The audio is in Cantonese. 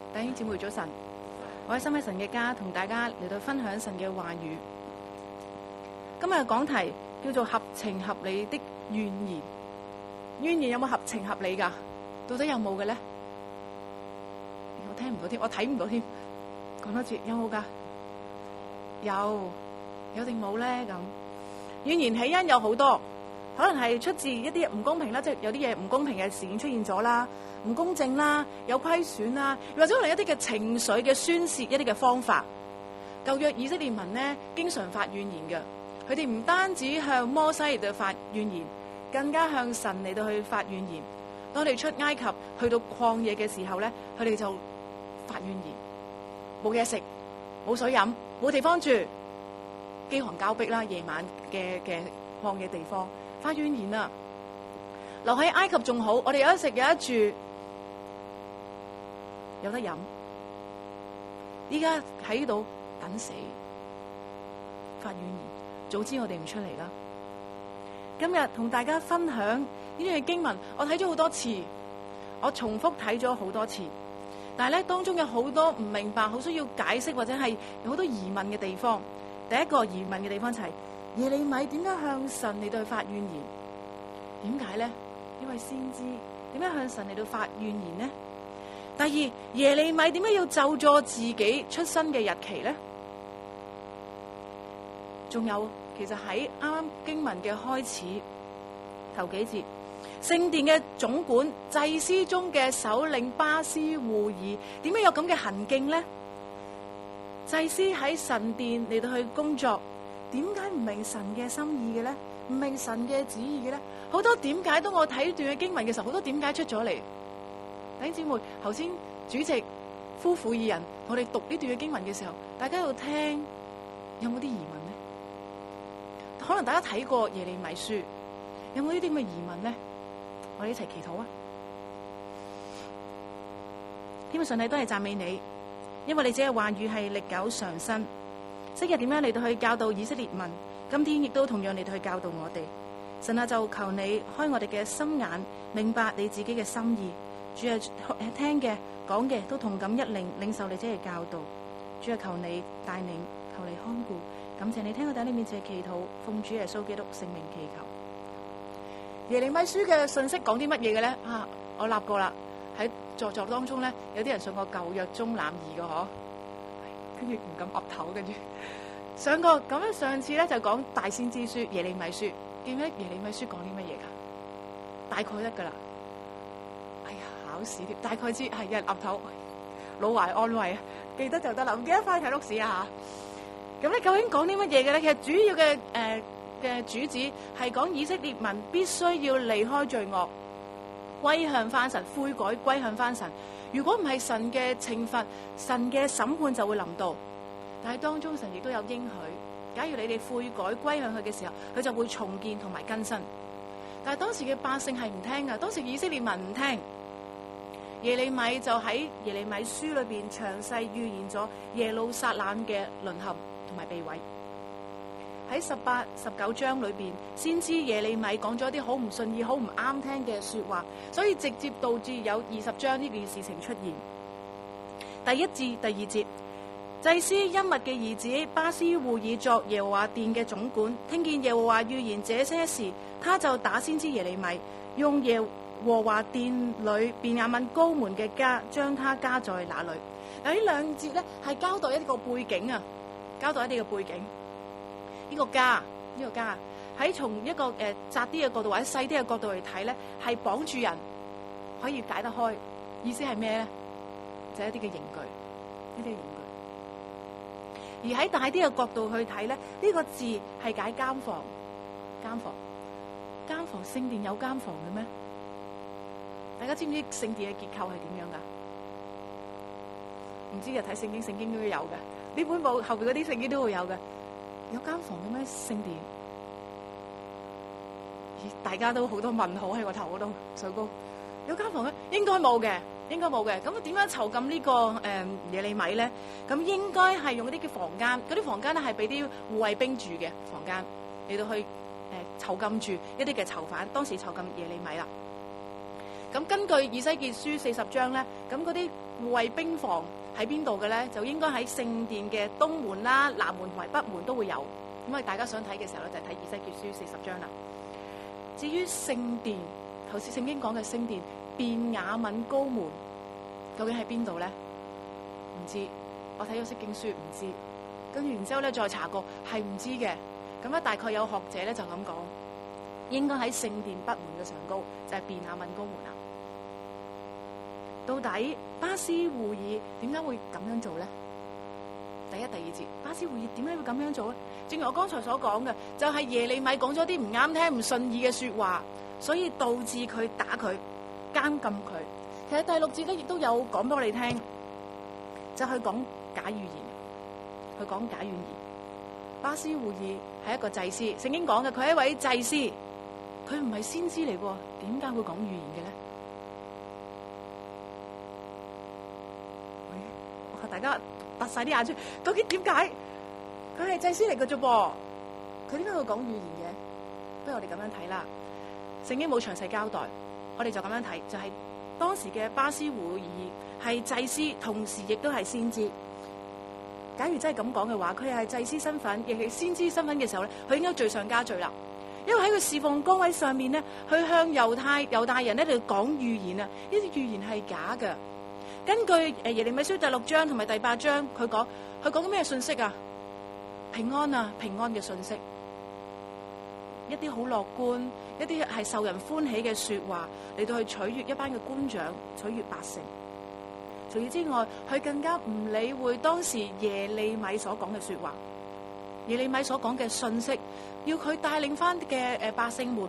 弟兄姊妹早晨，我喺心喺神嘅家，同大家嚟到分享神嘅話語。今日嘅講題叫做合情合理的怨言。怨言有冇合情合理噶？到底有冇嘅咧？我聽唔到添，我睇唔到添。講多次，有冇噶？有定冇咧？咁怨言起因有好多，可能係出自一啲唔公平啦，即係有啲嘢唔公平嘅事件出現咗啦，唔公正啦，有虧損啦，或者可能一啲嘅情緒嘅宣泄，一啲嘅方法。舊約以色列民呢，經常發怨言嘅，佢哋唔單止向摩西嚟到發怨言，更加向神嚟到去發怨言。當佢哋出埃及去到曠野嘅時候咧，佢哋就發怨言，冇嘢食，冇水飲，冇地方住，飢寒交迫啦，夜晚嘅曠野地方發怨言啊！留喺埃及仲好，我哋有得食有得住，有得飲。依家喺度等死，發怨言，早知我哋唔出嚟啦。今日同大家分享呢啲嘅經文，我睇咗好多次，我重複睇咗好多次，但係咧當中有好多唔明白，好需要解釋或者係有好多疑問嘅地方。第一個疑問嘅地方就係耶利米點解向神嚟到去發怨言？點解咧？呢位先知點解向神嚟到發怨言呢？第二，耶利米點解要咒詛自己出生嘅日期咧？仲有，其實喺啱啱經文嘅開始頭幾節，聖殿嘅總管祭司中嘅首領巴斯戶爾點解有咁嘅行徑咧？祭司喺神殿嚟到去工作，點解唔明神嘅心意嘅咧？唔明神嘅旨意嘅咧？好多點解，當我睇呢段嘅經文嘅時候，好多點解出咗嚟。弟兄姊妹，頭先主席夫婦二人我哋讀呢段嘅經文嘅時候，大家喺度聽，有冇啲疑問呢？可能大家睇過耶利米書，有冇呢啲咁嘅疑問呢？我哋一齊祈禱啊！天父上帝都係讚美你，因為你這嘅話語係歷久常新，昔日點樣嚟到去教導以色列民，今天亦都同樣嚟到去教導我哋。神啊，就求你開我哋嘅心眼，明白你自己嘅心意。主啊，聽嘅講嘅都同感一靈，領受你這嘅教導。主啊，求你帶領，求你看顧。感謝你聽我哋喺你面前嘅祈禱，奉主耶穌基督聖名祈求。耶利米書嘅信息講啲乜嘢嘅咧？我立過啦，喺座當中咧，有啲人上過舊約中覽二嘅嗬，跟住唔敢岌頭，跟住上過咁樣。上次咧就講大先知書耶利米書，記唔記得耶利米書講啲乜嘢噶？大概得噶啦。哎呀，考試添，大概知係有人岌頭，老懷安慰啊，記得就得啦，唔記得翻睇錄史啊。咁咧究竟講啲乜嘢嘅咧？其實主要嘅主旨係講以色列民必須要離開罪惡，歸向翻神，悔改歸向翻神。如果唔係神嘅懲罰，神嘅審判就會臨到。但係當中神亦都有應許，假如你哋悔改歸向佢嘅時候，佢就會重建同埋更新。但係當時嘅百姓係唔聽噶，當時以色列民唔聽。耶利米就喺耶利米書裏邊詳細預言咗耶路撒冷嘅淪陷同埋被毀。喺18、19章裏邊，先知耶利米講咗一啲好唔順意、好唔啱聽嘅說話，所以直接導致有20章呢件事情出現。第1至第2節，祭司音密嘅兒子巴斯戶爾作耶和華殿嘅總管，聽見耶和華預言這些事，他就打先知耶利米，用耶和華殿裏便雅憫高門嘅家，將他加在那裏。嗱，呢兩節咧係交代一個背景啊，交代一啲嘅背景。呢個家喺從一個窄啲嘅角度或者細啲嘅角度嚟睇咧，係綁住人可以解得開。意思係咩咧？就係一啲嘅刑具，呢啲刑具。而喺大啲嘅角度去睇咧，呢個字係解監房。監房，聖殿有監房嘅咩？大家知唔知聖殿嘅結構係點樣噶？唔知嘅，睇聖經都有嘅。呢本簿後邊嗰啲聖經都會有嘅。有間房嘅咩聖殿？大家都好多問號喺個頭嗰度，上高有間房咧，應該冇嘅。咁點樣囚禁呢個耶利米咧？咁應該係用嗰啲嘅房間，嗰啲房間咧係俾啲護衛兵住嘅房間，嚟到去囚禁住一啲嘅囚犯。當時囚禁耶利米啦。 咁根據以西結書40章咧，咁嗰啲護衛兵房喺邊度嘅咧？就應該喺聖殿嘅東門啦、南門同埋北門都會有。咁啊，大家想睇嘅時候咧，就睇以西結書40章啦。至於聖殿，頭先聖經講嘅聖殿便雅憫高門，究竟喺邊度咧？唔知，我睇咗釋經書唔知，跟住然之後咧再查過係唔知嘅。咁咧大概有學者咧就咁講，應該喺聖殿北門嘅上高，就係便雅憫高門啦。到底巴斯戶爾點解會咁樣做咧？第一、第二節，巴斯戶爾點解會咁樣做咧？正如我剛才所講嘅，就係耶利米講咗啲唔啱聽、唔順意嘅說話，所以導致佢打佢、監禁佢。其實第6節咧亦都有講俾我哋聽，就係講假預言，佢講假預言。巴斯戶爾係一個祭司，聖經講嘅佢係一位祭司，佢唔係先知嚟喎，點解會講預言嘅咧？我大家拔晒啲眼珠，究竟點解佢係祭司嚟嘅啫噃？佢點解會講預言嘅？不如我哋咁樣睇啦，聖經冇詳細交代，我哋就咁樣睇，就係當時嘅巴斯戶爾係祭司，同時亦都係先知。假如真係咁講嘅話，佢係祭司身份，亦係先知身份嘅時候咧，佢應該罪上加罪啦。因為喺佢侍奉崗位上面咧，佢向猶大人咧嚟講預言啊，呢啲預言係假嘅。根據耶利米書第6章同埋第8章，佢講緊咩信息啊？平安啊，平安嘅信息，一啲好樂觀，一啲係受人歡喜嘅說話嚟到去取悅一班嘅官長，取悅百姓。除此之外，佢更加唔理會當時耶利米所講嘅說話，耶利米所講嘅信息，要佢帶領翻嘅百姓們